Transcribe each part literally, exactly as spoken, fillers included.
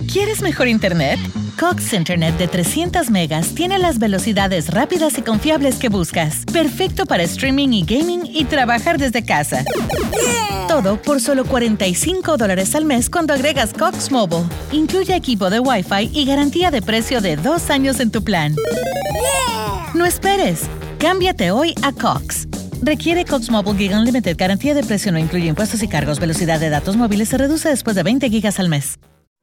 ¿Quieres mejor internet? Cox Internet de trescientas megas tiene las velocidades rápidas y confiables que buscas. Perfecto para streaming y gaming y trabajar desde casa. Yeah. Todo por solo cuarenta y cinco dólares al mes cuando agregas Cox Mobile. Incluye equipo de Wi-Fi y garantía de precio de dos años en tu plan. Yeah. No esperes. Cámbiate hoy a Cox. Requiere Cox Mobile Gig Unlimited. Garantía de precio no incluye impuestos y cargos. Velocidad de datos móviles se reduce después de veinte gigas al mes.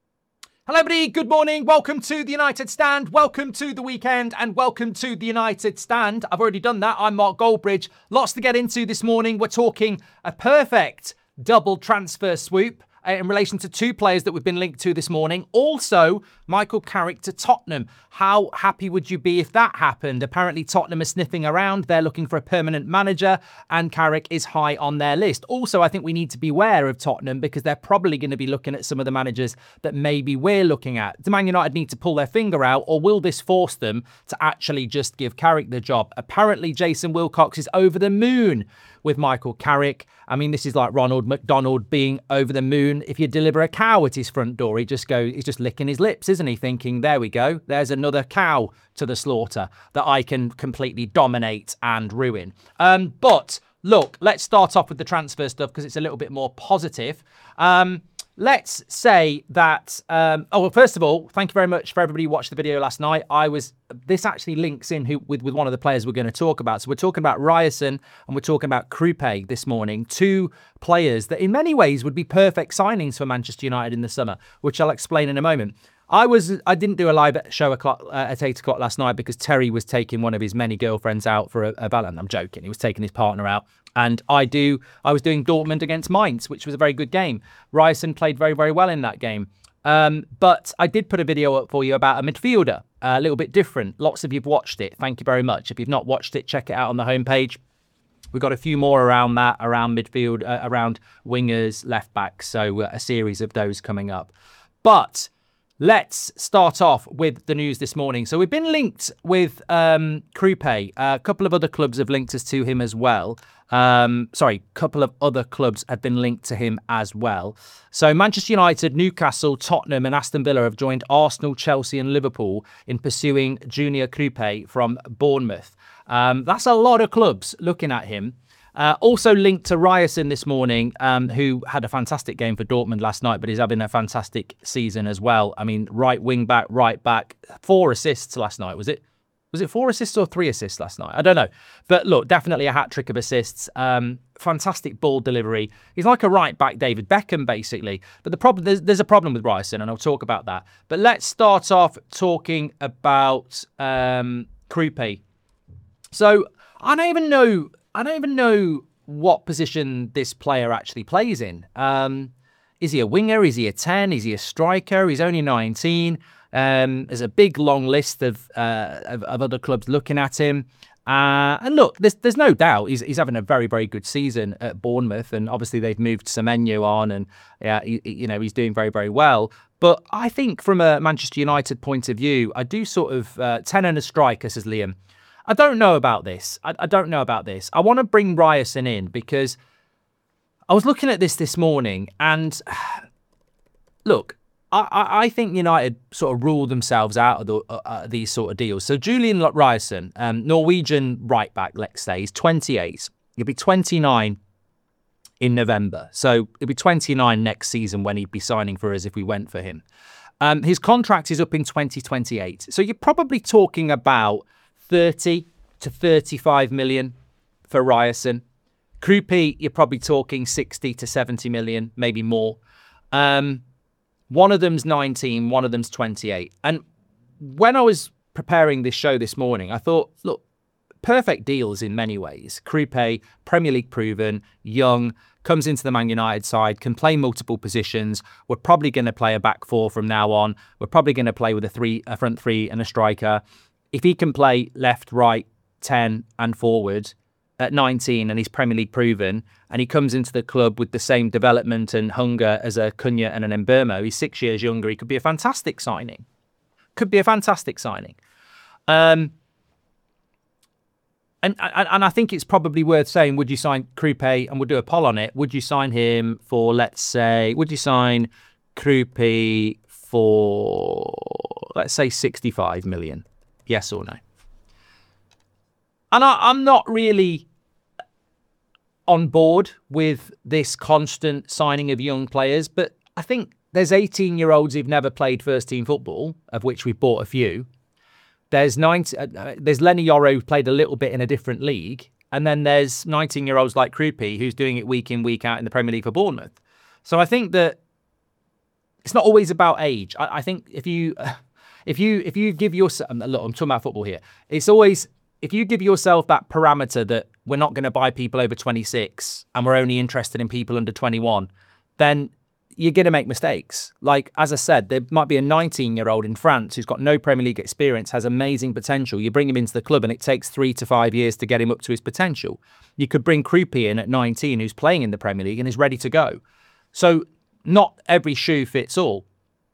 Hello everybody, good morning, welcome to the United Stand, welcome to the weekend and welcome to the United Stand. I've already done that, I'm Mark Goldbridge. Lots to get into this morning. We're talking a perfect double transfer swoop in relation to two players that we've been linked to this morning. Also, Michael Carrick to Tottenham. How happy would you be if that happened? Apparently, Tottenham are sniffing around. They're looking for a permanent manager, and Carrick is high on their list. Also, I think we need to be aware of Tottenham because they're probably going to be looking at some of the managers that maybe we're looking at. Do Man United need to pull their finger out, or will this force them to actually just give Carrick the job? Apparently, Jason Wilcox is over the moon with Michael Carrick. I mean, this is like Ronald McDonald being over the moon. If you deliver a cow at his front door, he just go, he's just licking his lips, isn't he? Thinking, there we go. There's another cow to the slaughter that I can completely dominate and ruin. Um, but look, let's start off with the transfer stuff because it's a little bit more positive. Um, Let's say that, um, oh, well, first of all, thank you very much for everybody who watched the video last night. I was, this actually links in who, with, with one of the players we're going to talk about. So we're talking about Ryerson and we're talking about Krupe this morning. Two players that in many ways would be perfect signings for Manchester United in the summer, which I'll explain in a moment. I was I didn't do a live show o'clock, uh, at eight o'clock last night because Terry was taking one of his many girlfriends out for a, a Valentine. I'm joking. He was taking his partner out. And I do. I was doing Dortmund against Mainz, which was a very good game. Ryerson played very, very well in that game. Um, but I did put a video up for you about a midfielder, uh, a little bit different. Lots of you've watched it. Thank you very much. If you've not watched it, check it out on the homepage. We've got a few more around that, around midfield, uh, around wingers, left backs. So uh, a series of those coming up. But let's start off with the news this morning. So we've been linked with um, Krupe. A couple of other clubs have linked us to him as well. Um, sorry, a couple of other clubs have been linked to him as well. So Manchester United, Newcastle, Tottenham and Aston Villa have joined Arsenal, Chelsea and Liverpool in pursuing Junior Krupe from Bournemouth. Um, that's a lot of clubs looking at him. Uh, also linked to Ryerson this morning, um, who had a fantastic game for Dortmund last night, but he's having a fantastic season as well. I mean, right wing back, right back, four assists last night, was it? Was it four assists or three assists last night? I don't know. But look, definitely a hat-trick of assists. Um, fantastic ball delivery. He's like a right-back David Beckham, basically. But the problem there's, there's a problem with Ryerson, and I'll talk about that. But let's start off talking about um, Krupe. So I don't even know... I don't even know what position this player actually plays in. Um, is he a winger? Is he a ten? Is he a striker? He's only nineteen. Um, there's a big long list of, uh, of of other clubs looking at him. Uh, and look, there's there's no doubt he's he's having a very very good season at Bournemouth, and obviously they've moved Semenyo on, and yeah, he, you know he's doing very very well. But I think from a Manchester United point of view, I do sort of uh, ten and a striker, says Liam. I don't know about this. I, I don't know about this. I want to bring Ryerson in because I was looking at this this morning and look, I, I, I think United sort of rule themselves out of the, uh, these sort of deals. So Julian Ryerson, um, Norwegian right back, let's say, he's twenty-eight. He'll be twenty-nine in November. So he'll be twenty-nine next season when he'd be signing for us if we went for him. Um, his contract is up in twenty twenty-eight. So you're probably talking about thirty to thirty-five million for Ryerson. Krupe, you're probably talking sixty to seventy million, maybe more. Um, one of them's nineteen, one of them's twenty-eight. And when I was preparing this show this morning, I thought, look, perfect deals in many ways. Krupe, Premier League proven, young, comes into the Man United side, can play multiple positions. We're probably going to play a back four from now on. We're probably going to play with a three, a front three and a striker. If he can play left, right, ten and forward at nineteen and he's Premier League proven and he comes into the club with the same development and hunger as a Cunha and an Mbeumo, he's six years younger, he could be a fantastic signing. Could be a fantastic signing. Um, and, and, and I think it's probably worth saying, would you sign Krupe, and we'll do a poll on it, would you sign him for, let's say, would you sign Krupe for, let's say, sixty-five million. Yes or no? And I, I'm not really on board with this constant signing of young players, but I think there's eighteen-year-olds who've never played first-team football, of which we've bought a few. There's ninety, uh, there's Lenny Yoro, who played a little bit in a different league. And then there's nineteen-year-olds like Krupi, who's doing it week in, week out in the Premier League for Bournemouth. So I think that it's not always about age. I, I think if you, if you, if you give yourself, look, I'm talking about football here. It's always, if you give yourself that parameter that we're not going to buy people over twenty-six and we're only interested in people under twenty-one, then you're going to make mistakes. Like, as I said, there might be a nineteen-year-old in France who's got no Premier League experience, has amazing potential. You bring him into the club and it takes three to five years to get him up to his potential. You could bring Krupi in at nineteen who's playing in the Premier League and is ready to go. So not every shoe fits all.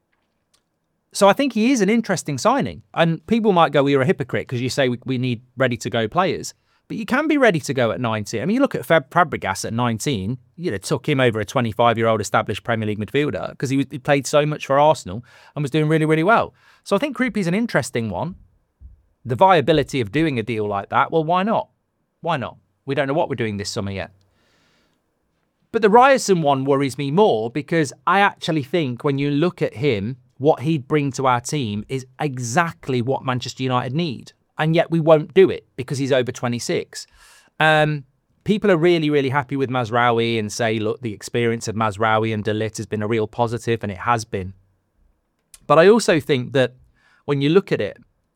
So I think he is an interesting signing. And people might go, well, you're a hypocrite because you say we, we need ready-to-go players. But you can be ready to go at nineteen. I mean, you look at Fab- Fabregas at nineteen, you know, took him over a twenty-five-year-old established Premier League midfielder because he, he played so much for Arsenal and was doing really, really well. So I think Krupi's an interesting one. The viability of doing a deal like that, well, why not? Why not? We don't know what we're doing this summer yet. But the Ryerson one worries me more because I actually think when you look at him, what he'd bring to our team is exactly what Manchester United need. And yet we won't do it because he's over twenty-six. Um, people are really, really happy with Mazraoui and say, look, the experience of Mazraoui and De Ligt has been a real positive, and it has been. But I also think that when you look at it,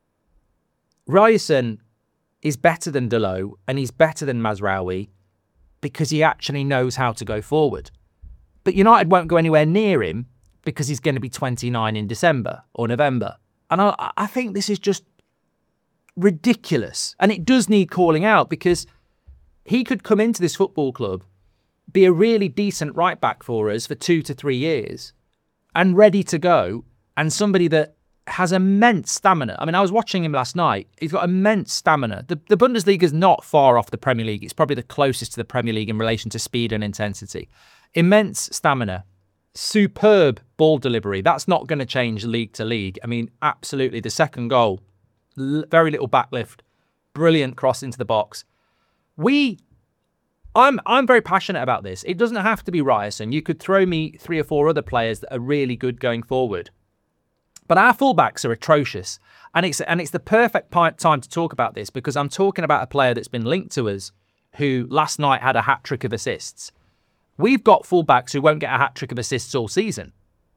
Ryerson is better than Dalot and he's better than Mazraoui because he actually knows how to go forward. But United won't go anywhere near him because he's going to be twenty-nine in December or November. And I, I think this is just ridiculous. And it does need calling out because he could come into this football club, be a really decent right back for us for two to three years and ready to go, and somebody that has immense stamina. I mean, I was watching him last night. He's got immense stamina. The, the Bundesliga is not far off the Premier League. It's probably the closest to the Premier League in relation to speed and intensity. Immense stamina. Superb ball delivery. That's not going to change league to league. I mean, absolutely. The second goal, l- very little backlift, brilliant cross into the box. We, I'm, I'm very passionate about this. It doesn't have to be Ryerson. You could throw me three or four other players that are really good going forward. But our fullbacks are atrocious, and it's and it's the perfect time to talk about this because I'm talking about a player that's been linked to us, who last night had a hat trick of assists. We've got fullbacks who won't get a hat trick of assists all season.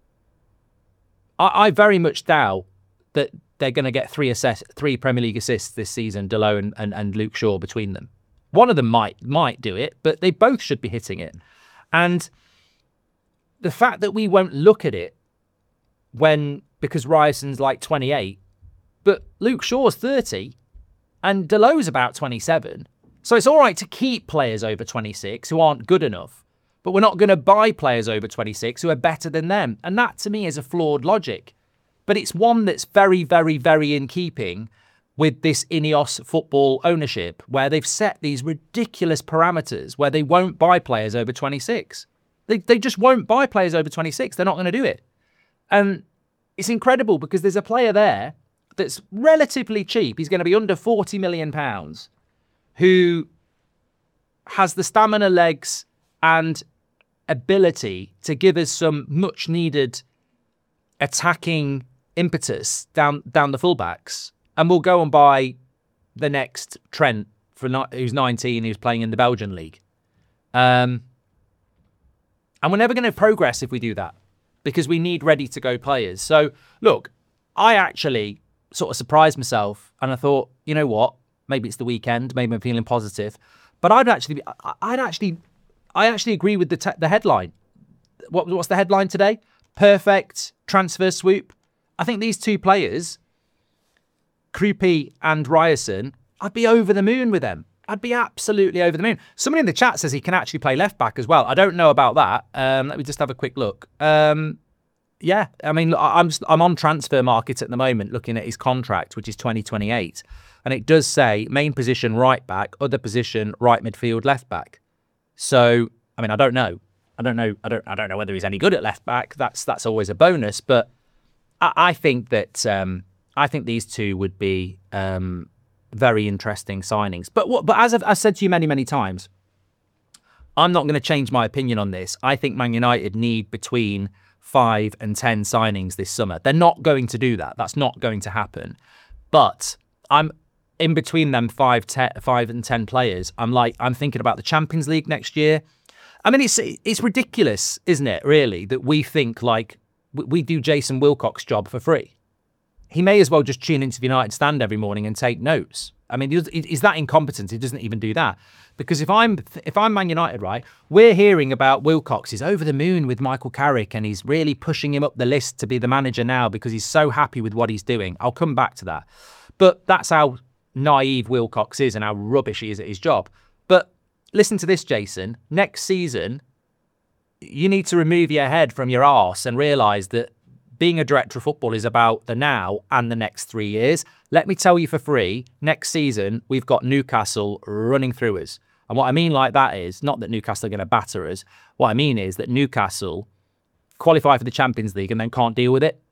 I, I very much doubt that they're going to get three assess, three Premier League assists this season, Dalot and, and, and Luke Shaw between them. One of them might might do it, but they both should be hitting it. And the fact that we won't look at it when, because Ryerson's like twenty-eight, but Luke Shaw's thirty and Dalot's about twenty-seven. So it's all right to keep players over twenty-six who aren't good enough, but we're not going to buy players over twenty-six who are better than them. And that to me is a flawed logic. But it's one that's very, very, very in keeping with this Ineos football ownership, where they've set these ridiculous parameters where they won't buy players over twenty-six. They, they just won't buy players over twenty-six. They're not going to do it. And it's incredible because there's a player there that's relatively cheap. He's going to be under forty million pounds, who has the stamina, legs and ability to give us some much needed attacking impetus down down the fullbacks. And we'll go and buy the next Trent, for who's nineteen, who's playing in the Belgian league. Um, and we're never going to progress if we do that, because we need ready-to-go players. So, look, I actually sort of surprised myself, and I thought, you know what? Maybe it's the weekend. Maybe I'm feeling positive. But I'd actually, I'd actually, I actually agree with the te- the headline. What what's the headline today? Perfect transfer swoop. I think these two players, Krupi and Ryerson, I'd be over the moon with them. I'd be absolutely over the moon. Somebody in the chat says he can actually play left back as well. I don't know about that. Um, let me just have a quick look. Um, yeah, I mean, I'm I'm on Transfer Market at the moment looking at his contract, which is twenty twenty-eight. And it does say main position right back, other position right midfield left back. So, I mean, I don't know. I don't know. I don't I don't know whether he's any good at left back. That's that's always a bonus. But I, I think that um, I think these two would be um, very interesting signings. But what? But as I've, I've said to you many, many times, I'm not going to change my opinion on this. I think Man United need between five and ten signings this summer. They're not going to do that. That's not going to happen. But I'm in between them five, ten, five and ten players. I'm like, I'm thinking about the Champions League next year. I mean, it's it's ridiculous, isn't it, really, that we think like we do Jason Wilcock's job for free. He may as well just tune into the United Stand every morning and take notes. I mean, is that incompetent? He doesn't even do that. Because if I'm if I'm Man United, right, we're hearing about Wilcox. He's over the moon with Michael Carrick and he's really pushing him up the list to be the manager now because he's so happy with what he's doing. I'll come back to that. But that's how naive Wilcox is and how rubbish he is at his job. But listen to this, Jason. Next season, you need to remove your head from your arse and realise that being a director of football is about the now and the next three years. Let me tell you for free, next season, we've got Newcastle running through us. And what I mean like that is, not that Newcastle are going to batter us. What I mean is that Newcastle qualify for the Champions League and then can't deal with it.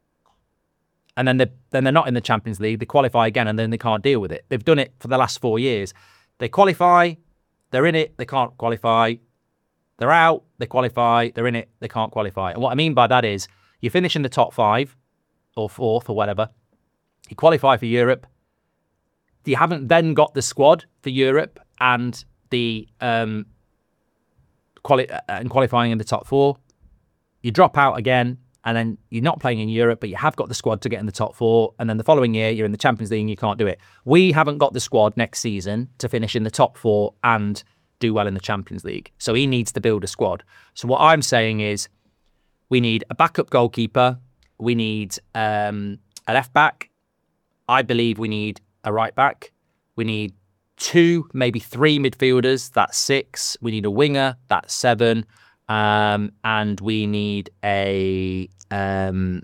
And then they're, then they're not in the Champions League. They qualify again and then they can't deal with it. They've done it for the last four years. They qualify, they're in it, they can't qualify. They're out, they qualify, they're in it, they can't qualify. And what I mean by that is, you finish in the top five or fourth or whatever. You qualify for Europe. You haven't then got the squad for Europe and the um, quali- and qualifying in the top four. You drop out again and then you're not playing in Europe, but you have got the squad to get in the top four. And then the following year, you're in the Champions League and you can't do it. We haven't got the squad next season to finish in the top four and do well in the Champions League. So he needs to build a squad. So what I'm saying is, we need a backup goalkeeper. We need um, a left back. I believe we need a right back. We need two, maybe three midfielders. That's six. We need a winger. That's seven. Um, and we need a um,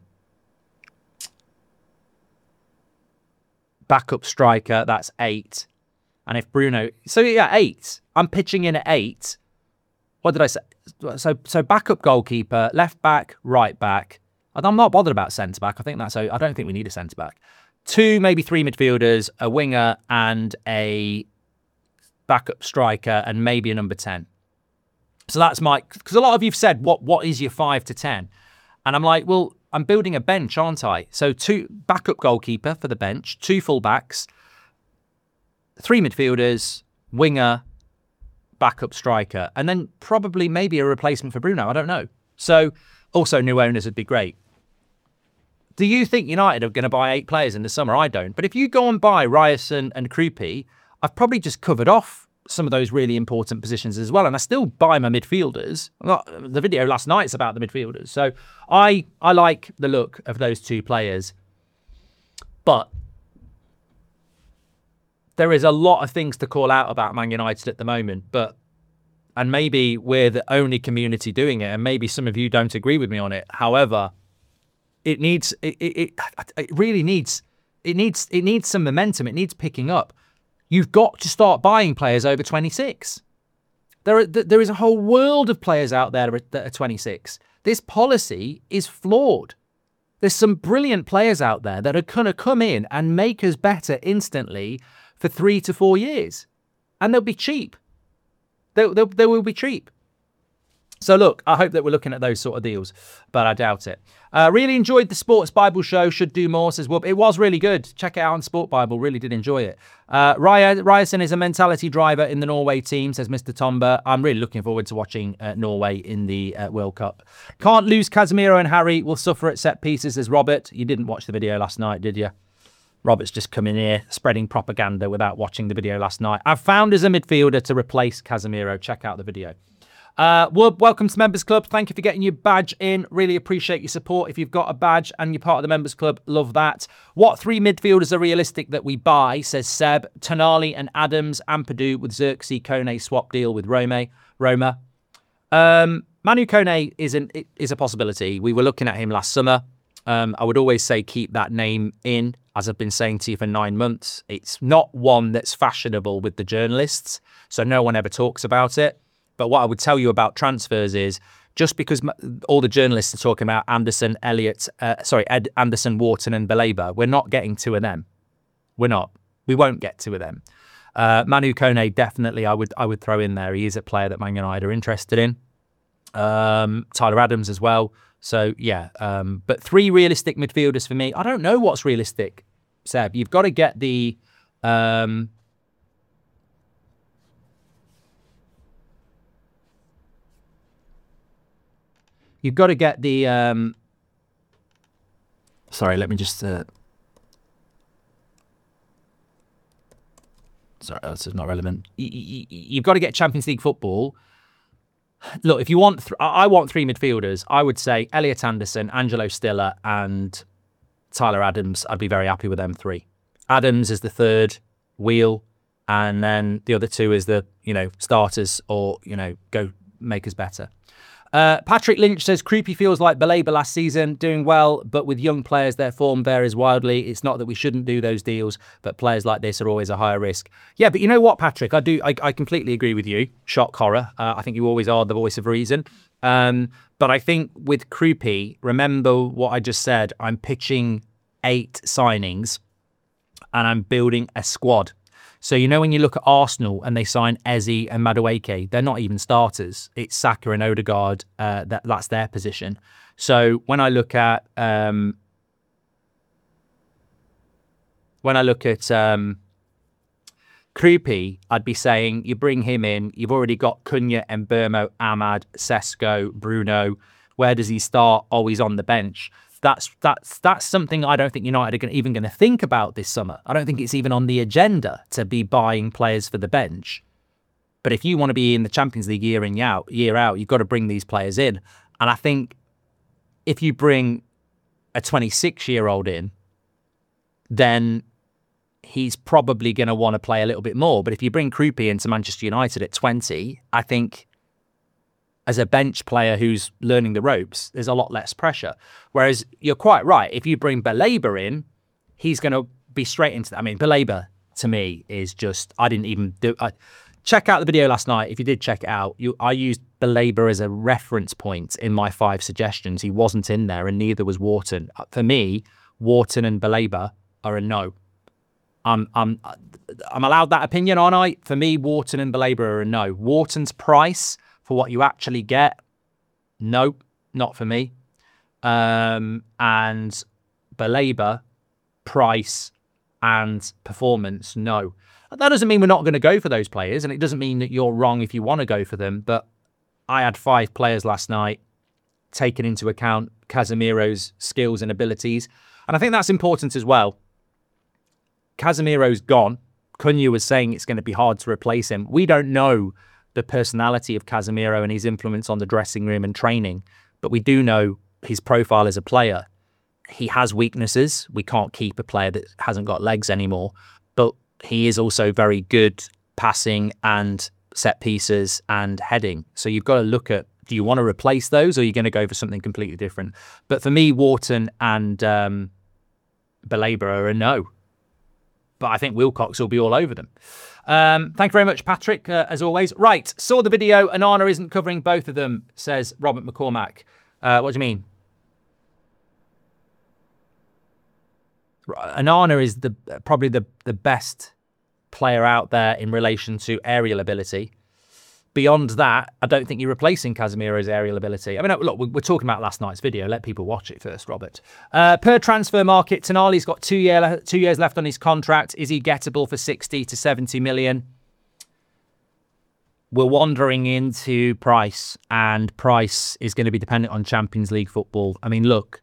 backup striker. That's eight. And if Bruno... So, yeah, eight. I'm pitching in at eight. What did I say? So, so backup goalkeeper, left back, right back. I'm not bothered about centre back. I think that's. I don't think we need a centre back. Two, maybe three midfielders, a winger, and a backup striker, and maybe a number ten. So that's my. Because a lot of you've said, what what is your five to ten? And I'm like, well, I'm building a bench, aren't I? So two backup goalkeeper for the bench, two full backs, three midfielders, winger, backup striker, and then probably maybe a replacement for Bruno. I don't know. So also new owners would be great. Do you think United are going to buy eight players in the summer? I don't. But if you go and buy Ryerson and Krupi, I've probably just covered off some of those really important positions as well. And I still buy my midfielders. The video last night is about the midfielders. So I, I like the look of those two players. But there is a lot of things to call out about Man United at the moment, but and maybe we're the only community doing it, and maybe some of you don't agree with me on it. However, it needs it it, it really needs it needs it needs some momentum. It needs picking up. You've got to start buying players over twenty-six. There are there is a whole world of players out there that are twenty-six. This policy is flawed. There's some brilliant players out there that are going to come in and make us better instantly for three to four years. And they'll be cheap. They, they, they will be cheap. So look, I hope that we're looking at those sort of deals, but I doubt it. Uh, really enjoyed the Sports Bible show. Should do more, says Whoop. It was really good. Check it out on Sport Bible. Really did enjoy it. Uh, Ryerson is a mentality driver in the Norway team, says Mister Tomba. I'm really looking forward to watching uh, Norway in the uh, World Cup. Can't lose. Casemiro and Harry will suffer at set pieces, says Robert. You didn't watch the video last night, did you? Robert's just coming here, spreading propaganda without watching the video last night. I've found as a midfielder to replace Casemiro. Check out the video. Uh, Wub, welcome to Members Club. Thank you for getting your badge in. Really appreciate your support. If you've got a badge and you're part of the Members Club, love that. What three midfielders are realistic that we buy, says Seb. Tonali and Adams, Ampadu with Xerxes Kone swap deal with Rome, Roma. Um, Manu Kone is, an, is a possibility. We were looking at him last summer. Um, I would always say keep that name in, as I've been saying to you for nine months. It's not one that's fashionable with the journalists, so no one ever talks about it. But what I would tell you about transfers is just because all the journalists are talking about Anderson, Elliott, uh, sorry, Ed Anderson, Wharton and Baleba, we're not getting two of them. We're not. We won't get two of them. Uh, Manu Kone, definitely I would I would throw in there. He is a player that Man United are interested in. Um, Tyler Adams as well. So, yeah. Um, but three realistic midfielders for me. I don't know what's realistic, Seb. You've got to get the... Um, You've got to get the... Um... Sorry, let me just... Uh... Sorry, this is not relevant. You've got to get Champions League football. Look, if you want... Th- I want three midfielders. I would say Elliott Anderson, Angelo Stiller and Tyler Adams. I'd be very happy with them three. Adams is the third wheel, and then the other two is the, you know, starters or, you know, go make us better. Uh, Patrick Lynch says, Kruppi feels like Baleba last season, doing well, but with young players, their form varies wildly. It's not that we shouldn't do those deals, but players like this are always a higher risk. Yeah, but you know what, Patrick? I do. I, I completely agree with you. Shock horror. Uh, I think you always are the voice of reason. Um, but I think with Kruppi, remember what I just said. I'm pitching eight signings and I'm building a squad. So, you know, when you look at Arsenal and they sign Eze and Madueke, they're not even starters. It's Saka and Odegaard. Uh, that, that's their position. So when I look at um, when I look at um, Kruppi, I'd be saying you bring him in. You've already got Cunha, Mbeumo, Ahmad, Sesko, Bruno. Where does he start? Oh, he's on the bench. That's that's that's something I don't think United are gonna, even going to think about this summer. I don't think it's even on the agenda to be buying players for the bench. But if you want to be in the Champions League year in, year out, year out, you've got to bring these players in. And I think if you bring a twenty-six-year-old in, then he's probably going to want to play a little bit more. But if you bring Kruppi into Manchester United at twenty, I think as a bench player who's learning the ropes, there's a lot less pressure. Whereas you're quite right. If you bring Baleba in, he's going to be straight into that. I mean, Baleba, to me, is just... I didn't even do... I, check out the video last night. If you did check it out, you, I used Baleba as a reference point in my five suggestions. He wasn't in there, and neither was Wharton. For me, Wharton and Baleba are a no. I'm, I'm, I'm allowed that opinion, aren't I? For me, Wharton and Baleba are a no. Wharton's price... for what you actually get, no, not for me. Um, and Baleba, price and performance, no. That doesn't mean we're not going to go for those players, and it doesn't mean that you're wrong if you want to go for them, but I had five players last night, taking into account Casemiro's skills and abilities, and I think that's important as well. Casemiro's gone. Cunha was saying it's going to be hard to replace him. We don't know the personality of Casemiro and his influence on the dressing room and training. But we do know his profile as a player. He has weaknesses. We can't keep a player that hasn't got legs anymore. But he is also very good passing and set pieces and heading. So you've got to look at, do you want to replace those or are you going to go for something completely different? But for me, Wharton and um, Baleba are a no. But I think Wilcox will be all over them. Um, thank you very much, Patrick, uh, as always. Right, saw the video. Onana isn't covering both of them, says Robert McCormack. Uh, what do you mean? Onana is the probably the, the best player out there in relation to aerial ability. Beyond that, I don't think you're replacing Casemiro's aerial ability. I mean, look, we're talking about last night's video. Let people watch it first, Robert. Uh, per transfer market, Tonali's got two, year, two years left on his contract. Is he gettable for sixty to seventy million? We're wandering into price, and price is going to be dependent on Champions League football. I mean, look,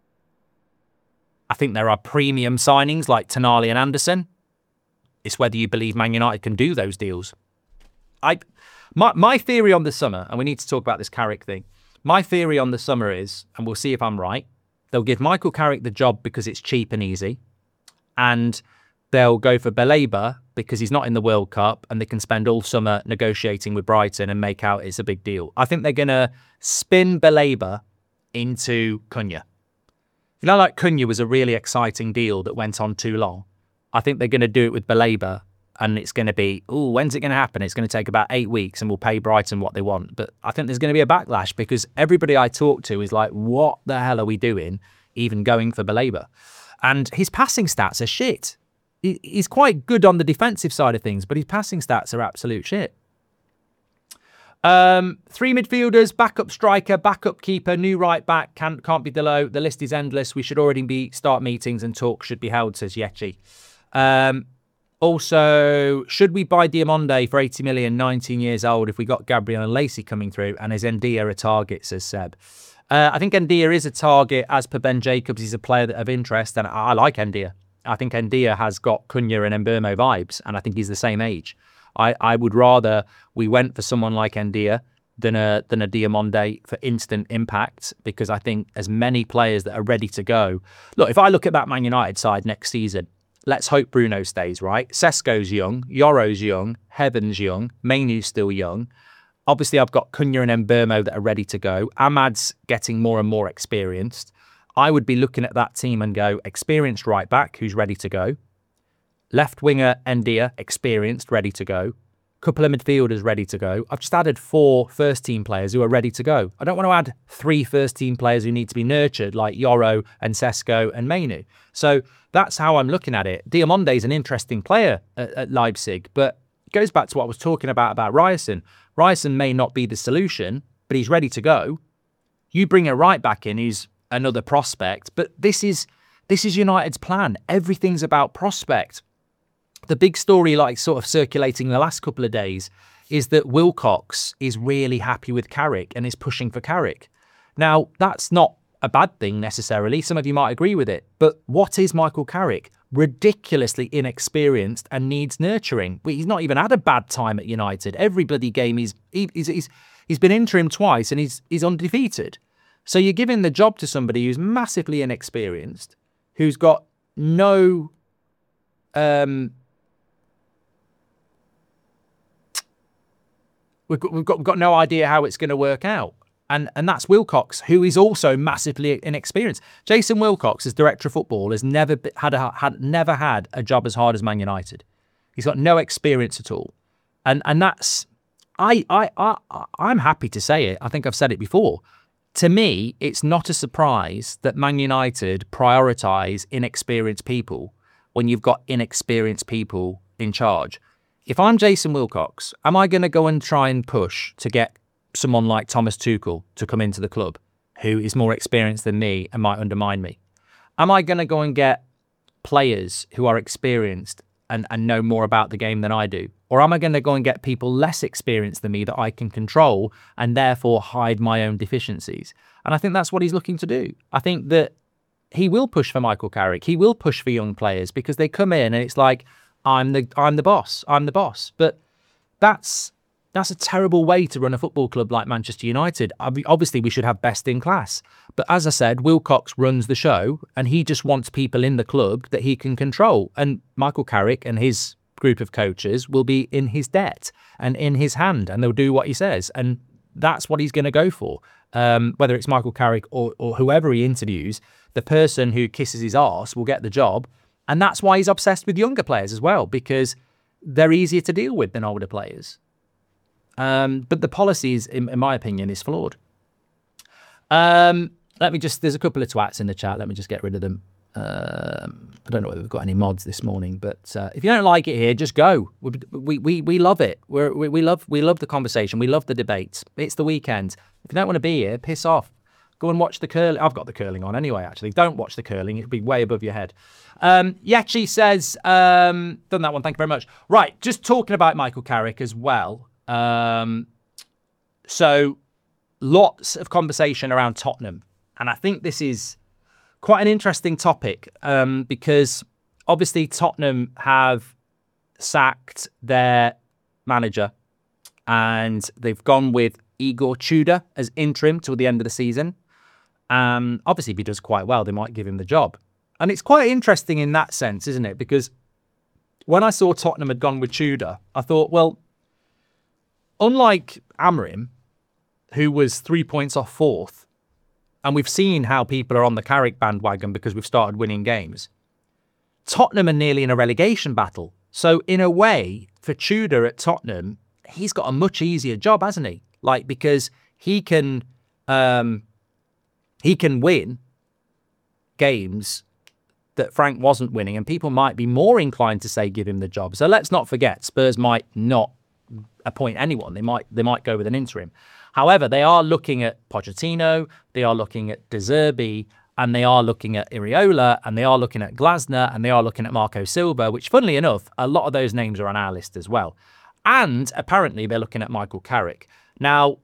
I think there are premium signings like Tonali and Anderson. It's whether you believe Man United can do those deals. I... My my theory on the summer, and we need to talk about this Carrick thing. My theory on the summer is, and we'll see if I'm right, they'll give Michael Carrick the job because it's cheap and easy, and they'll go for Baleba because he's not in the World Cup, and they can spend all summer negotiating with Brighton and make out it's a big deal. I think they're going to spin Baleba into Cunha. You know, like Cunha was a really exciting deal that went on too long. I think they're going to do it with Baleba. and it's going to be, oh, when's it going to happen? It's going to take about eight weeks and we'll pay Brighton what they want. But I think there's going to be a backlash because everybody I talk to is like, what the hell are we doing even going for Baleba? And his passing stats are shit. He's quite good on the defensive side of things, but his passing stats are absolute shit. Um, three midfielders, backup striker, backup keeper, new right back, can't, can't be below. The list is endless. We should already be start meetings and talks should be held, says Yechi. Um, also, should we buy Diamonde for eighty million, nineteen years old, if we got Gabriel and Lacey coming through? And is Ndia a target, says Seb. Uh, I think Ndia is a target. As per Ben Jacobs, he's a player that of interest, and I like Ndia. I think Ndia has got Cunha and Mbeumo vibes, and I think he's the same age. I, I would rather we went for someone like Ndia than a than a Diamonde for instant impact, because I think as many players that are ready to go. Look, if I look at that Man United side next season, let's hope Bruno stays, right? Sesko's young, Yoro's young, Heaven's young, Mainu's still young. Obviously, I've got Cunha and Mbeumo that are ready to go. Ahmad's getting more and more experienced. I would be looking at that team and go, experienced right back who's ready to go. Left winger, Ndia, experienced, ready to go. Couple of midfielders ready to go. I've just added four first team players who are ready to go. I don't want to add three first team players who need to be nurtured like Yoro and Sesko and Mainu. So that's how I'm looking at it. Diamonde is an interesting player at, at Leipzig, but it goes back to what I was talking about about Ryerson. Ryerson may not be the solution, but he's ready to go. You bring a right back in who's another prospect, but this is this is United's plan. Everything's about prospect. The big story, like sort of circulating the last couple of days, is that Wilcox is really happy with Carrick and is pushing for Carrick. Now, that's not a bad thing necessarily. Some of you might agree with it. But what is Michael Carrick? Ridiculously inexperienced and needs nurturing. He's not even had a bad time at United. Every bloody game he's he, he's, he's he's been interim twice and he's he's undefeated. So you're giving the job to somebody who's massively inexperienced, who's got no um. We've got, we've got, we've got no idea how it's going to work out. And and that's Wilcox, who is also massively inexperienced. Jason Wilcox, as director of football, has never had a, had never had a job as hard as Man United. He's got no experience at all. And and that's, I, I, I, I'm happy to say it. I think I've said it before. To me, it's not a surprise that Man United prioritise inexperienced people when you've got inexperienced people in charge. If I'm Jason Wilcox, am I going to go and try and push to get someone like Thomas Tuchel to come into the club, who is more experienced than me and might undermine me? Am I going to go and get players who are experienced and, and know more about the game than I do? Or am I going to go and get people less experienced than me that I can control and therefore hide my own deficiencies? And I think that's what he's looking to do. I think that he will push for Michael Carrick. He will push for young players because they come in and it's like, I'm the I'm the boss. I'm the boss. But that's that's a terrible way to run a football club like Manchester United. Obviously, we should have best in class. But as I said, Wilcox runs the show and he just wants people in the club that he can control. And Michael Carrick and his group of coaches will be in his debt and in his hand, and they'll do what he says. And that's what he's going to go for. Um, whether it's Michael Carrick or, or whoever he interviews, the person who kisses his arse will get the job. And that's why he's obsessed with younger players as well, because they're easier to deal with than older players. Um, but the policies, in, in my opinion, is flawed. Um, let me just, there's a couple of twats in the chat. Let me just get rid of them. Um, I don't know whether we've got any mods this morning, but uh, if you don't like it here, just go. We we we, we love it. We're, we we love we love the conversation. We love the debates. It's the weekend. If you don't want to be here, piss off. Go and watch the curling. I've got the curling on anyway, actually. Don't watch the curling. It'll be way above your head. Um, Yachi says, um, done that one. Thank you very much. Right. Just talking about Michael Carrick as well. Um, so lots of conversation around Tottenham. And I think this is quite an interesting topic um, because obviously Tottenham have sacked their manager and they've gone with Igor Tudor as interim till the end of the season. Um, obviously, if he does quite well, they might give him the job. And it's quite interesting in that sense, isn't it? Because when I saw Tottenham had gone with Tudor, I thought, well, unlike Amorim, who was three points off fourth, and we've seen how people are on the Carrick bandwagon because we've started winning games, Tottenham are nearly in a relegation battle. So in a way, for Tudor at Tottenham, he's got a much easier job, hasn't he? Like, because he can, um, he can win games that Frank wasn't winning, and people might be more inclined to say give him the job. So let's not forget, Spurs might not appoint anyone. They might they might go with an interim. However, they are looking at Pochettino, they are looking at De Zerbi, and they are looking at Iraola, and they are looking at Glasner, and they are looking at Marco Silva, which, funnily enough, a lot of those names are on our list as well. And apparently they're looking at Michael Carrick. Now,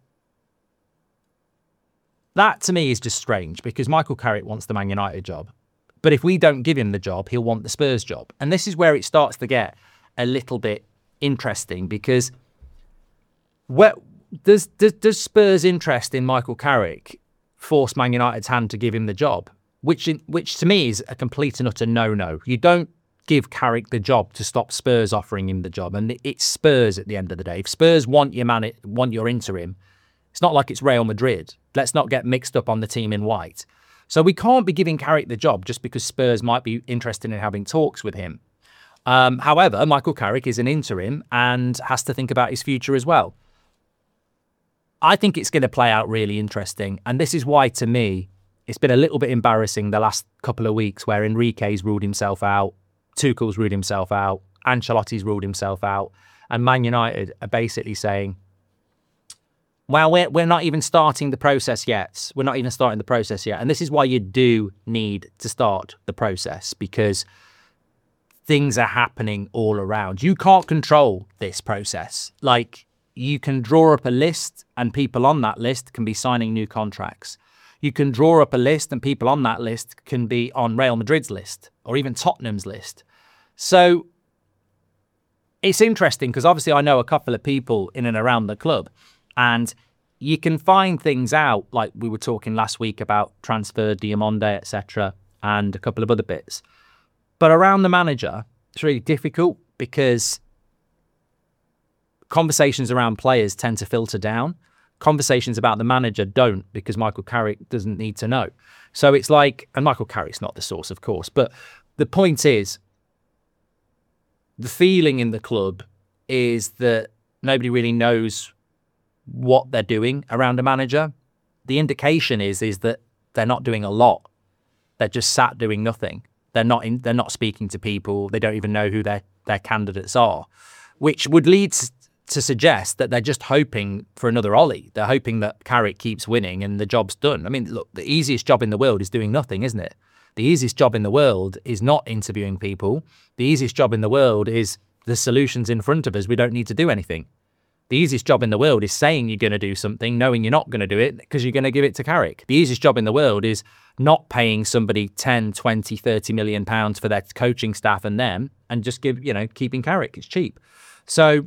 that to me is just strange, because Michael Carrick wants the Man United job. But if we don't give him the job, he'll want the Spurs job. And this is where it starts to get a little bit interesting, because where, does, does, does Spurs' interest in Michael Carrick force Man United's hand to give him the job, which which to me is a complete and utter no-no. You don't give Carrick the job to stop Spurs offering him the job, and it's Spurs at the end of the day. If Spurs want your man, want your interim, it's not like it's Real Madrid. Let's not get mixed up on the team in white. So we can't be giving Carrick the job just because Spurs might be interested in having talks with him. Um, however, Michael Carrick is an interim and has to think about his future as well. I think it's going to play out really interesting. And this is why, to me, it's been a little bit embarrassing the last couple of weeks where Enrique's ruled himself out, Tuchel's ruled himself out, Ancelotti's ruled himself out, and Man United are basically saying, well, we're, we're not even starting the process yet. We're not even starting the process yet. And this is why you do need to start the process, because things are happening all around. You can't control this process. Like, you can draw up a list and people on that list can be signing new contracts. You can draw up a list and people on that list can be on Real Madrid's list or even Tottenham's list. So it's interesting because obviously I know a couple of people in and around the club, and you can find things out, like we were talking last week about transfer, Diamonde, et cetera, and a couple of other bits. But around the manager, it's really difficult because conversations around players tend to filter down. Conversations about the manager don't, because Michael Carrick doesn't need to know. So it's like, and Michael Carrick's not the source, of course, but the point is, the feeling in the club is that nobody really knows what they're doing around a manager. The indication is is that they're not doing a lot. They're just sat doing nothing. They're not in, they're not speaking to people. They don't even know who their their candidates are, which would lead to to suggest that they're just hoping for another Ollie. They're hoping that Carrick keeps winning and the job's done. I mean, look, the easiest job in the world is doing nothing, isn't it? The easiest job in the world is not interviewing people. The easiest job in the world is the solutions in front of us. We don't need to do anything. The easiest job in the world is saying you're going to do something, knowing you're not going to do it because you're going to give it to Carrick. The easiest job in the world is not paying somebody ten, twenty, thirty million pounds for their coaching staff and them, and just give, you know, keeping Carrick. It's cheap. So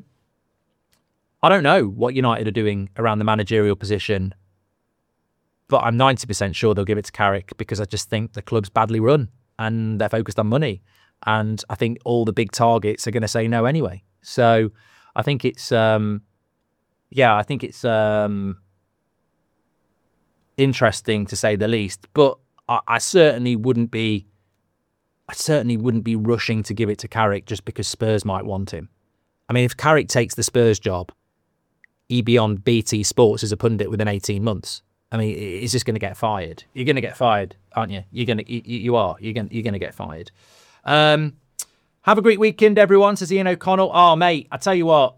I don't know what United are doing around the managerial position, but I'm ninety percent sure they'll give it to Carrick because I just think the club's badly run and they're focused on money. And I think all the big targets are going to say no anyway. So I think it's, um, yeah, I think it's um, interesting to say the least. But I, I certainly wouldn't be, I certainly wouldn't be rushing to give it to Carrick just because Spurs might want him. I mean, if Carrick takes the Spurs job, he'd be on B T Sports as a pundit within eighteen months. I mean, he's just going to get fired. You're going to get fired, aren't you? You're going to, you, you are. You're going, you're going to get fired. Um, have a great weekend, everyone. Says Ian O'Connell. Oh, mate, I tell you what.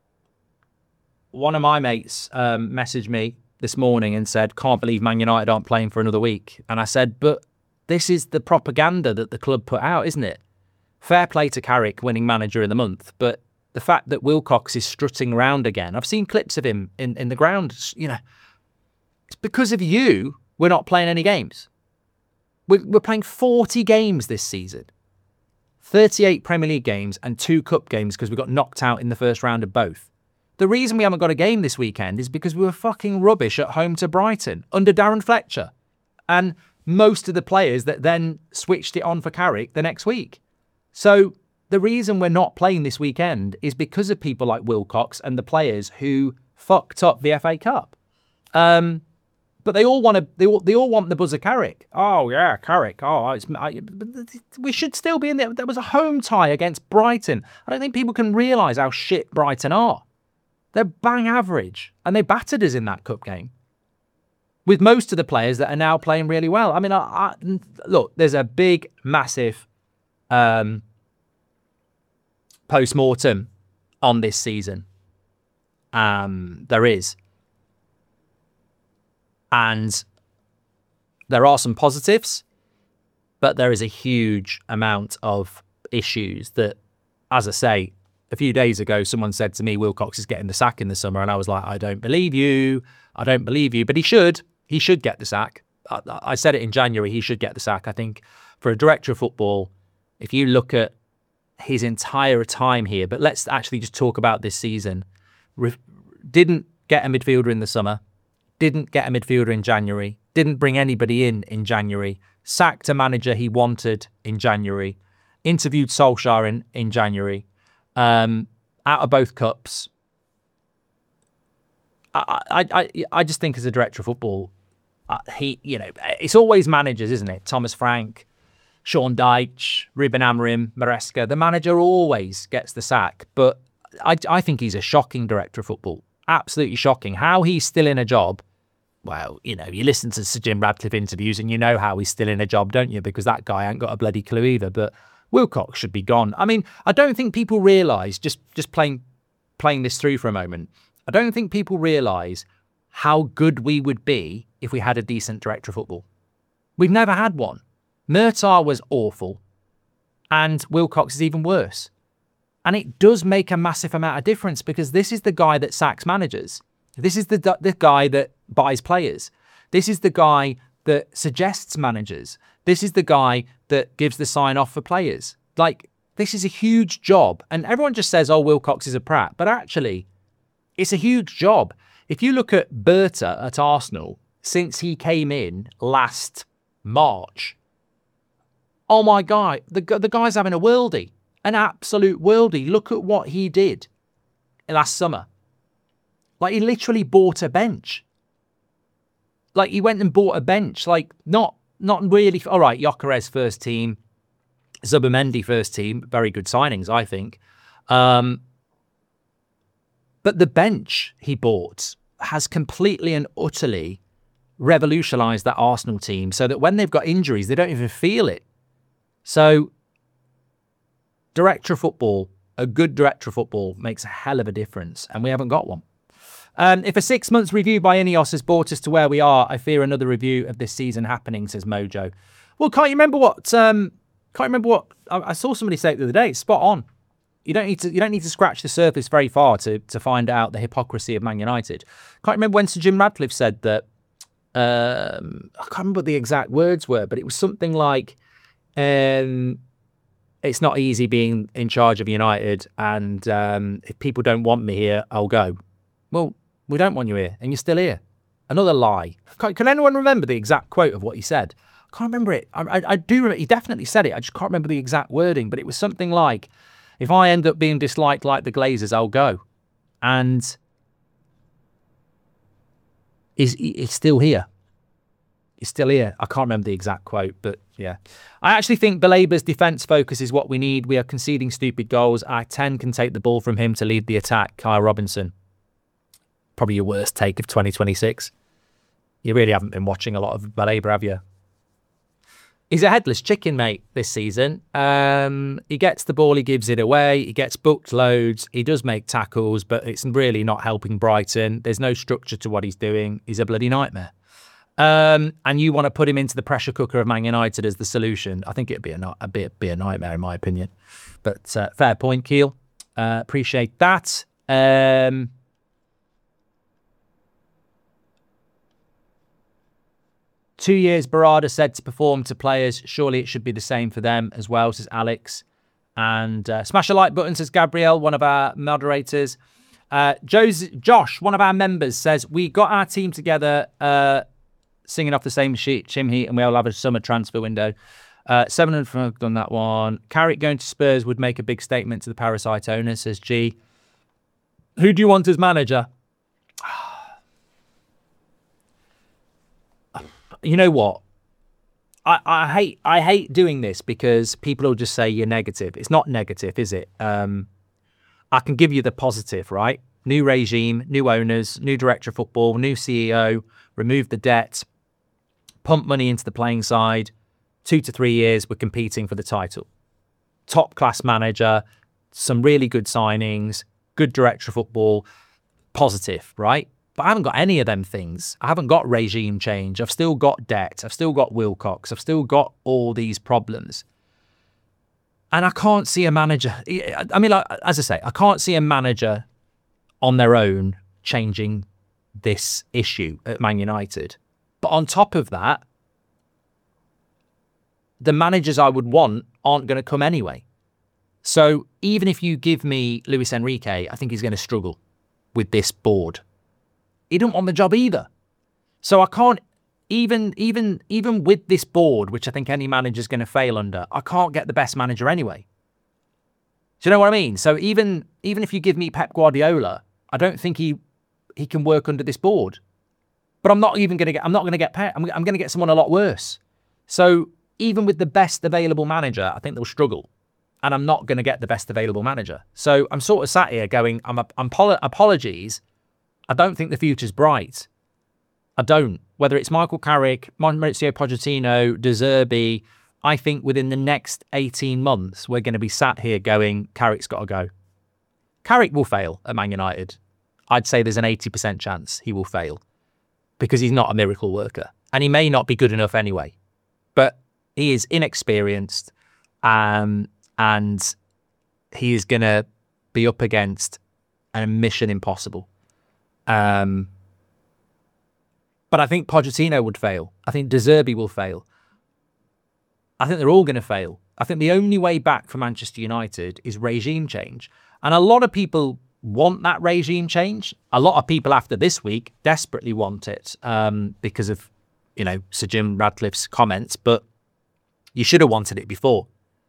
One of my mates um, messaged me this morning and said, "Can't believe Man United aren't playing for another week." And I said, "But this is the propaganda that the club put out, isn't it? Fair play to Carrick winning manager of the month, but the fact that Wilcox is strutting around again, I've seen clips of him in, in the ground, you know, it's because of you we're not playing any games. We're, we're playing forty games this season. thirty-eight Premier League games and two cup games because we got knocked out in the first round of both. The reason we haven't got a game this weekend is because we were fucking rubbish at home to Brighton under Darren Fletcher. And most of the players that then switched it on for Carrick the next week. So the reason we're not playing this weekend is because of people like Wilcox and the players who fucked up the F A Cup. Um, But they all want to. They all, they all want the buzz of Carrick. Oh yeah, Carrick. Oh, it's, I, we should still be in there. There was a home tie against Brighton. I don't think people can realise how shit Brighton are. They're bang average, and they battered us in that cup game. With most of the players that are now playing really well. I mean, I, I, look, there's a big, massive um, post-mortem on this season. Um, there is. And there are some positives, but there is a huge amount of issues that, as I say, a few days ago, someone said to me, Wilcox is getting the sack in the summer. And I was like, I don't believe you. I don't believe you. But he should. He should get the sack. I, I said it in January. He should get the sack. I think for a director of football, if you look at his entire time here, but let's actually just talk about this season. Re- didn't get a midfielder in the summer. Didn't get a midfielder in January. Didn't bring anybody in in January. Sacked a manager he wanted in January. Interviewed Solskjaer in, in January. Um, out of both cups. I, I, I, I just think as a director of football, uh, he, you know, it's always managers, isn't it? Thomas Frank, Sean Dyche, Ruben Amorim, Maresca. The manager always gets the sack. But I, I think he's a shocking director of football. Absolutely shocking. How he's still in a job. Well, you know, you listen to Sir Jim Radcliffe interviews and you know how he's still in a job, don't you? Because that guy ain't got a bloody clue either. But Wilcox should be gone. I mean, I don't think people realise, just just playing playing this through for a moment, I don't think people realise how good we would be if we had a decent director of football. We've never had one. Murtagh was awful. And Wilcox is even worse. And it does make a massive amount of difference because this is the guy that sacks managers. This is the the guy that buys players. This is the guy that suggests managers. This is the guy that gives the sign off for players. Like, this is a huge job. And everyone just says, oh, Wilcox is a prat. But actually, it's a huge job. If you look at Berta at Arsenal, since he came in last March, oh my God, the, the guy's having a worldie. An absolute worldie. Look at what he did last summer. Like, he literally bought a bench. Like, he went and bought a bench. Like, not not really. All right, Gyökeres first team. Zubimendi first team. Very good signings, I think. Um, but the bench he bought has completely and utterly revolutionised that Arsenal team so that when they've got injuries, they don't even feel it. So, director of football, a good director of football makes a hell of a difference, and we haven't got one. Um, if a six months review by Ineos has brought us to where we are, I fear another review of this season happening, says Mojo. Well, can't you remember what? Um, can't remember what I, I saw somebody say it the other day. It's spot on. You don't need to. You don't need to scratch the surface very far to to find out the hypocrisy of Man United. Can't remember when Sir Jim Radcliffe said that. Um, I can't remember what the exact words were, but it was something like, um, "It's not easy being in charge of United, and um, if people don't want me here, I'll go." Well, we don't want you here, and you're still here. Another lie. Can, can anyone remember the exact quote of what he said? I can't remember it. I, I, I do remember, he definitely said it. I just can't remember the exact wording, but it was something like, if I end up being disliked like the Glazers, I'll go. And he's, he's still here. He's still here. I can't remember the exact quote, but yeah. I actually think Belaber's defence focus is what we need. We are conceding stupid goals. Our ten can take the ball from him to lead the attack. Kyle Robinson. Probably your worst take of twenty twenty-six. You really haven't been watching a lot of Belaber, have you? He's a headless chicken, mate, this season. Um, he gets the ball, he gives it away. He gets booked loads. He does make tackles, but it's really not helping Brighton. There's no structure to what he's doing. He's a bloody nightmare. Um, and you want to put him into the pressure cooker of Man United as the solution. I think it'd be a, a, bit, be a nightmare, in my opinion. But uh, fair point, Keel. Uh, appreciate that. Um... Two years Barada said to perform to players. Surely it should be the same for them as well, says Alex. And uh, smash a like button, says Gabrielle, one of our moderators. Uh, Joe's, Josh, one of our members, says, we got our team together uh, singing off the same sheet, Chim Heat, and we all have a summer transfer window. Uh, seven hundred done that one. Carrick going to Spurs would make a big statement to the Parasite owner, says G. Who do you want as manager? you know what? I, I hate I hate doing this because people will just say you're negative. It's not negative, is it? Um, I can give you the positive, right? New regime, new owners, new director of football, new C E O, remove the debt, pump money into the playing side. Two to three years, we're competing for the title. Top class manager, some really good signings, good director of football, positive, right? But I haven't got any of them things. I haven't got regime change. I've still got debt. I've still got Wilcox. I've still got all these problems. And I can't see a manager. I mean, like, as I say, I can't see a manager on their own changing this issue at Man United. But on top of that, the managers I would want aren't going to come anyway. So even if you give me Luis Enrique, I think he's going to struggle with this board. He don't want the job either. So I can't, even even even with this board, which I think any manager's going to fail under, I can't get the best manager anyway. Do you know what I mean? So even even if you give me Pep Guardiola, I don't think he he can work under this board. But I'm not even going to get, I'm not going to get Pep. I'm, I'm going to get someone a lot worse. So even with the best available manager, I think they'll struggle. And I'm not going to get the best available manager. So I'm sort of sat here going, I'm, I'm apologies. I don't think the future's bright. I don't. Whether it's Michael Carrick, Mauricio Pochettino, De Zerbi, I think within the next eighteen months, we're going to be sat here going, Carrick's got to go. Carrick will fail at Man United. I'd say there's an eighty percent chance he will fail because he's not a miracle worker. And he may not be good enough anyway. But he is inexperienced um, and he is going to be up against a mission impossible. Um, but I think Pochettino would fail. I think De Zerbi will fail. I think they're all going to fail. I think the only way back for Manchester United is regime change. And a lot of people want that regime change. A lot of people after this week desperately want it um, because of, you know, Sir Jim Ratcliffe's comments. But you should have wanted it before.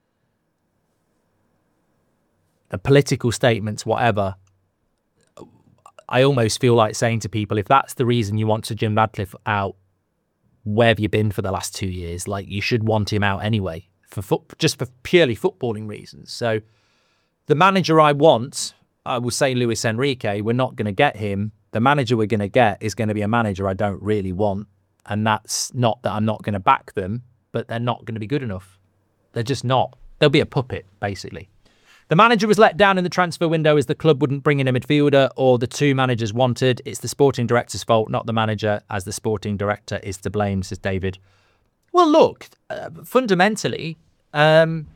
The political statements, whatever. I almost feel like saying to people, if that's the reason you want Sir Jim Ratcliffe out, where have you been for the last two years? Like, you should want him out anyway, for foot, just for purely footballing reasons. So the manager I want, I will say Luis Enrique, we're not going to get him. The manager we're going to get is going to be a manager I don't really want. And that's not that I'm not going to back them, but they're not going to be good enough. They're just not. They'll be a puppet, basically. The manager was let down in the transfer window as the club wouldn't bring in a midfielder or the two managers wanted. It's the sporting director's fault, not the manager, as the sporting director is to blame, says David. Well, look, uh, fundamentally, um,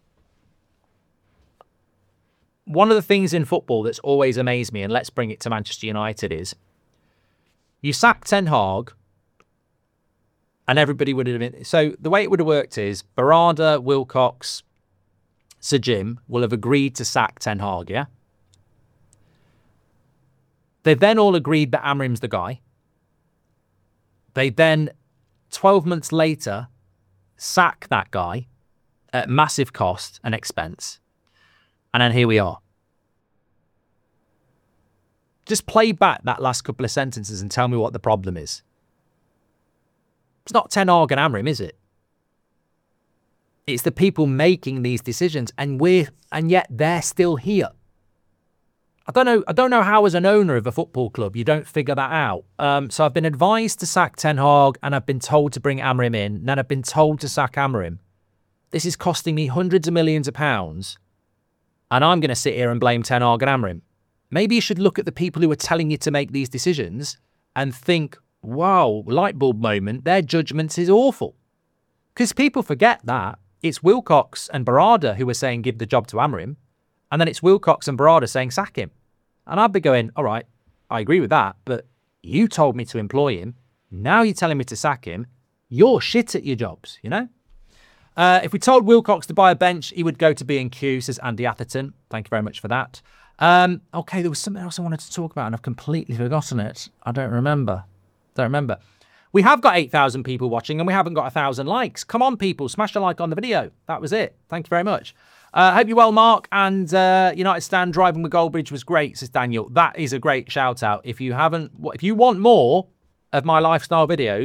one of the things in football that's always amazed me, and let's bring it to Manchester United, is you sack Ten Hag and everybody would have been... So the way it would have worked is Barada, Wilcox, Sir Jim will have agreed to sack Ten Hag, yeah? They've then all agreed that Amorim's the guy. They then, twelve months later, sack that guy at massive cost and expense. And then here we are. Just play back that last couple of sentences and tell me what the problem is. It's not Ten Hag and Amorim, is it? It's the people making these decisions, and we're and yet they're still here. I don't know. I don't know how, as an owner of a football club, you don't figure that out. Um, so I've been advised to sack Ten Hag, and I've been told to bring Amorim in. And then I've been told to sack Amorim. This is costing me hundreds of millions of pounds, and I'm going to sit here and blame Ten Hag and Amorim. Maybe you should look at the people who are telling you to make these decisions and think, "Wow, light bulb moment. Their judgment is awful," because people forget that. It's Wilcox and Barada who are saying give the job to Amorim, and then it's Wilcox and Barada saying sack him. And I'd be going, all right, I agree with that, but you told me to employ him. Now you're telling me to sack him. You're shit at your jobs, you know? Uh, if we told Wilcox to buy a bench, he would go to B and Q, says Andy Atherton. Thank you very much for that. Um, okay, there was something else I wanted to talk about, and I've completely forgotten it. I don't remember. Don't remember. We have got eight thousand people watching and we haven't got one thousand likes. Come on, people. Smash a like on the video. That was it. Thank you very much. I uh, hope you're well, Mark. And uh, United Stand driving with Goldbridge was great, says Daniel. That is a great shout out. If you haven't, if you want more of my lifestyle videos,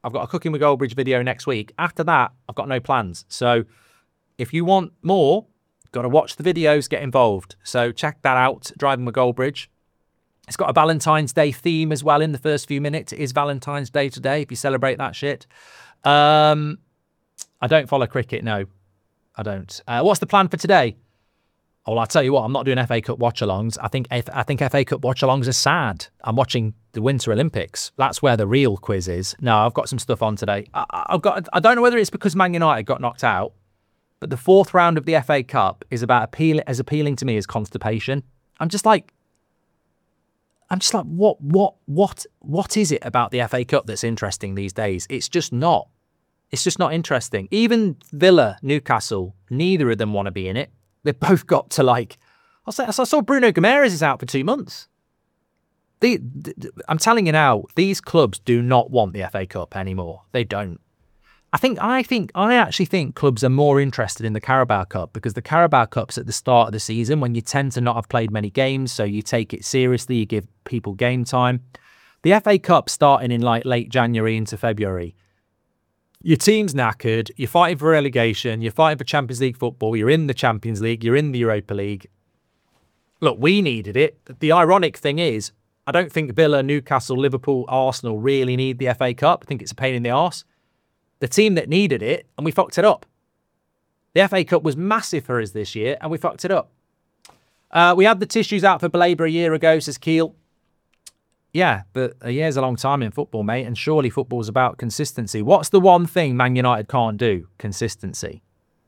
I've got a Cooking with Goldbridge video next week. After that, I've got no plans. So if you want more, got to watch the videos, get involved. So check that out, Driving with Goldbridge. It's got a Valentine's Day theme as well in the first few minutes. It is Valentine's Day today, if you celebrate that shit. Um, I don't follow cricket, no. I don't. Uh, what's the plan for today? Well, I'll tell you what, I'm not doing F A Cup watch-alongs. I think I think F A Cup watch-alongs are sad. I'm watching the Winter Olympics. That's where the real quiz is. No, I've got some stuff on today. I, I've got. I don't know whether it's because Man United got knocked out, but the fourth round of the F A Cup is about appeal, as appealing to me as constipation. I'm just like, I'm just like, what, what, what, what is it about the F A Cup that's interesting these days? It's just not. It's just not interesting. Even Villa, Newcastle, neither of them want to be in it. They've both got to like, I'll say, I saw Bruno Guimaraes is out for two months. The, the, I'm telling you now, these clubs do not want the F A Cup anymore. They don't. I think, I think, I actually think clubs are more interested in the Carabao Cup because the Carabao Cup's at the start of the season when you tend to not have played many games. So you take it seriously, you give people game time. The F A Cup starting in like late January into February. Your team's knackered, you're fighting for relegation, you're fighting for Champions League football, you're in the Champions League, you're in the Europa League. Look, we needed it. The ironic thing is, I don't think Villa, Newcastle, Liverpool, Arsenal really need the F A Cup. I think it's a pain in the arse. The team that needed it, and we fucked it up. The F A Cup was massive for us this year, and we fucked it up. Uh, we had the tissues out for Baleba a year ago, says Keel. Yeah, but a year's a long time in football, mate, and surely football's about consistency. What's the one thing Man United can't do? Consistency.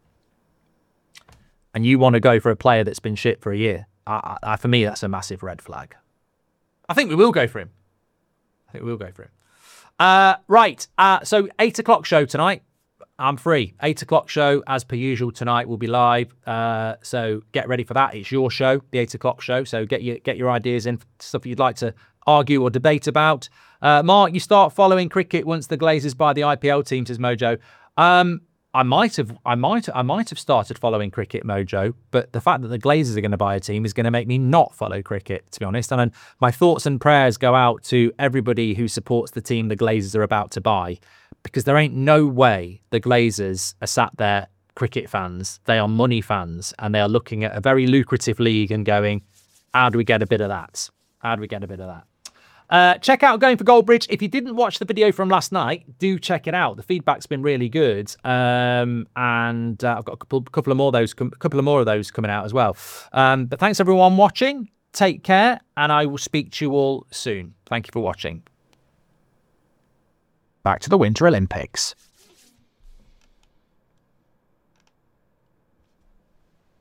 And you want to go for a player that's been shit for a year. I, I, for me, that's a massive red flag. I think we will go for him. I think we will go for him. Uh, right, uh, so eight o'clock show tonight. I'm free. eight o'clock show, as per usual, tonight will be live. Uh, so get ready for that. It's your show, the eight o'clock show. So get your, get your ideas in, stuff you'd like to argue or debate about. Uh, Mark, you start following cricket once the Glazers buy the I P L team, says Mojo. Um, I might have, I might, I might have started following cricket, Mojo, but the fact that the Glazers are going to buy a team is going to make me not follow cricket, to be honest. And my thoughts and prayers go out to everybody who supports the team the Glazers are about to buy, because there ain't no way the Glazers are sat there cricket fans. They are money fans, and they are looking at a very lucrative league and going, how do we get a bit of that? How do we get a bit of that? Uh, check out Going for Goldbridge. If you didn't watch the video from last night, do check it out. The feedback's been really good, um, and uh, I've got a couple, couple of more of those, couple of more of those coming out as well. Um, but thanks everyone watching. Take care, and I will speak to you all soon. Thank you for watching. Back to the Winter Olympics.